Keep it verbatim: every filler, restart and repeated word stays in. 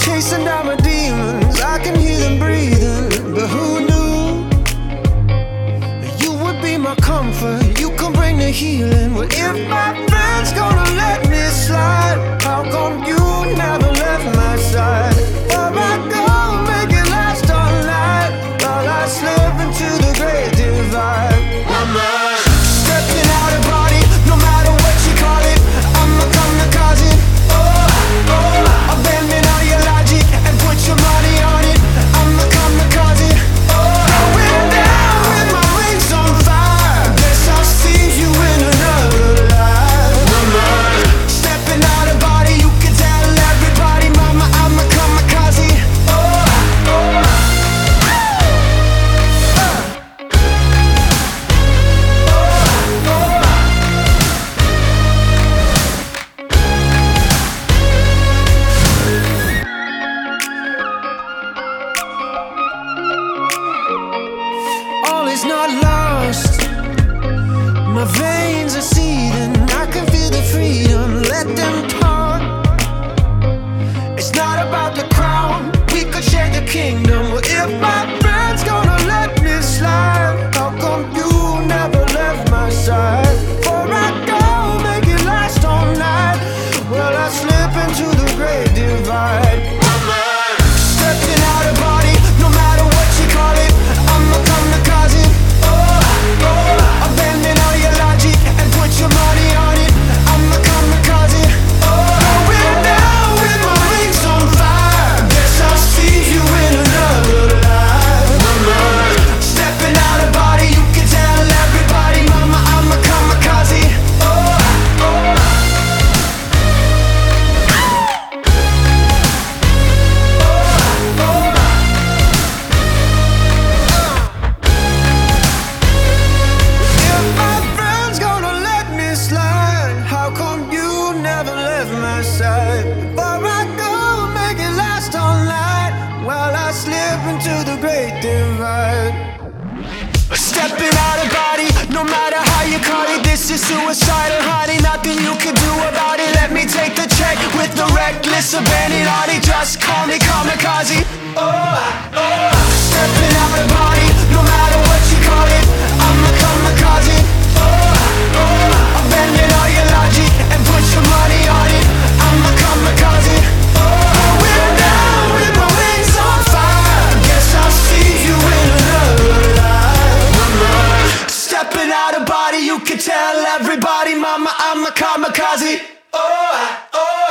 chasing down my demons, I can hear them breathing. But who knew you would be my comfort? You can bring the healing. Well, if my friend's gonna let me slide, how come you never left my side? Where I go, make it last all night, while I slip into the great divide. I'm uh, stepping out of body, no matter what you call it. I'm a kamikaze. Oh, oh, abandon all your logic and put your money on it. I'm a kamikaze. Oh, going down with my wings on fire. Guess I'll see you in another life. Mama, stepping out of body, you can tell everybody, mama, I'm a kamikaze. Oh, oh, all is not lost. My veins are seething. I can feel the freedom. Let them talk. It's not about the crown. We could share the kingdom. Well, if my friend's gonna let me slide, how come you never left my side? Before I go, make it last all night. Well, I slip into the great divide. Stepping out of body, no matter what you call it. I'm a kamikaze. Oh, oh, abandon all your logic and put your money on it. I'm a kamikaze. Oh, going down with my wings on fire. Guess I'll see you in another life. Mama, stepping out of body, you can tell everybody, mama, I'm a kamikaze. Oh, oh. If my friend's gonna let me slide, how come you never left my side? Before I go, make it last all night, while I slip into the great divide. Stepping out of body, no matter how you call it, this is suicidal, honey. Nothing you can do about it. Let me take the check with the reckless abandon on it. Just call me kamikaze. Oh, oh. Stepping out of body, no matter what you call it. I'm a kamikaze. Oh, oh. Abandon all your logic and put your money on it. I'm a kamikaze. Oh, going down with my wings on fire. Guess I'll see you in another life. Mama, stepping out of body, you can tell everybody, mama, I'm a kamikaze. Oh, oh.